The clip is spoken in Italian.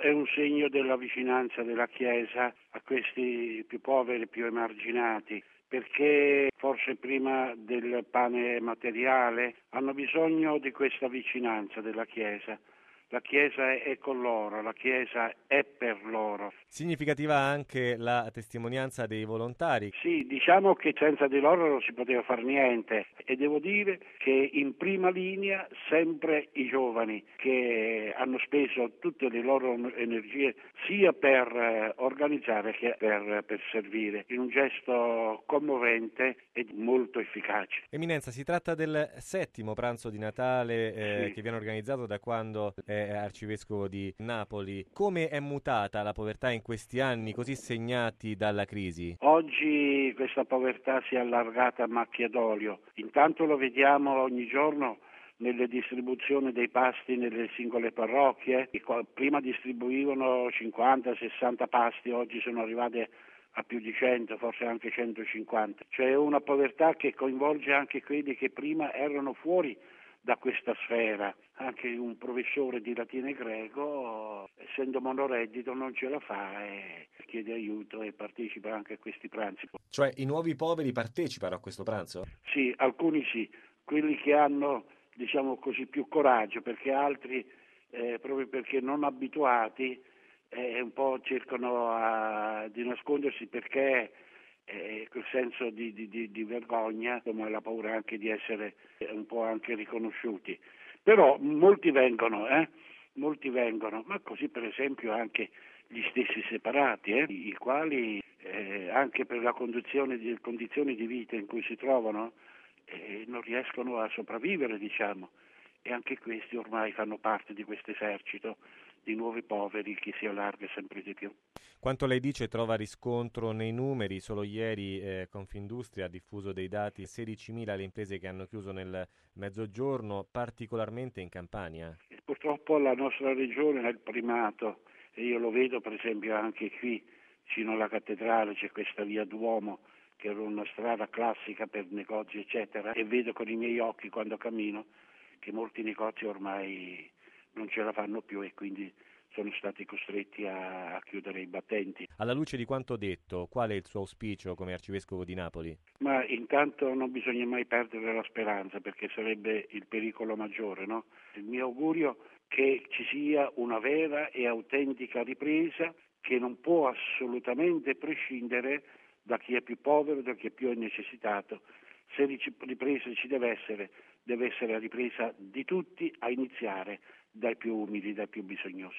è un segno della vicinanza della Chiesa a questi più poveri, più emarginati, perché forse prima del pane materiale hanno bisogno di questa vicinanza della Chiesa. La Chiesa è con loro, la Chiesa è per loro. Significativa anche la testimonianza dei volontari. Sì, diciamo che senza di loro non si poteva fare niente e devo dire che in prima linea sempre i giovani che hanno speso tutte le loro energie sia per organizzare che per servire, in un gesto commovente e molto efficace. Eminenza, si tratta del 7° pranzo di Natale Sì. che viene organizzato da quando è arcivescovo di Napoli. Come è mutata la povertà in questi anni così segnati dalla crisi? Oggi questa povertà si è allargata a macchia d'olio. Intanto lo vediamo ogni giorno nelle distribuzioni dei pasti nelle singole parrocchie. Prima distribuivano 50-60 pasti, oggi sono arrivate a più di 100, forse anche 150. C'è una povertà che coinvolge anche quelli che prima erano fuori da questa sfera. Anche un professore di latino e greco, essendo monoreddito, non ce la fa e chiede aiuto e partecipa anche a questi pranzi. Cioè i nuovi poveri partecipano a questo pranzo? Sì, alcuni sì, quelli che hanno, diciamo così, più coraggio, perché altri, proprio perché non abituati, un po' cercano di nascondersi perché quel senso di vergogna, come la paura anche di essere un po' anche riconosciuti. Però molti vengono, ma così per esempio anche gli stessi separati, i quali anche per la condizione di vita in cui si trovano non riescono a sopravvivere, diciamo, e anche questi ormai fanno parte di questo esercito di nuovi poveri che si allarga sempre di più. Quanto lei dice trova riscontro nei numeri. Solo ieri Confindustria ha diffuso dei dati: 16.000 le imprese che hanno chiuso nel mezzogiorno, particolarmente in Campania. E purtroppo la nostra regione è il primato e io lo vedo per esempio anche qui vicino alla cattedrale c'è questa via Duomo che era una strada classica per negozi eccetera e vedo con i miei occhi quando cammino che molti negozi ormai non ce la fanno più e quindi sono stati costretti a chiudere i battenti. Alla luce di quanto detto, qual è il suo auspicio come arcivescovo di Napoli? Ma intanto non bisogna mai perdere la speranza perché sarebbe il pericolo maggiore, no? Il mio augurio è che ci sia una vera e autentica ripresa che non può assolutamente prescindere da chi è più povero, da chi è più necessitato. Se ripresa ci deve essere la ripresa di tutti, a iniziare dai più umili, dai più bisognosi.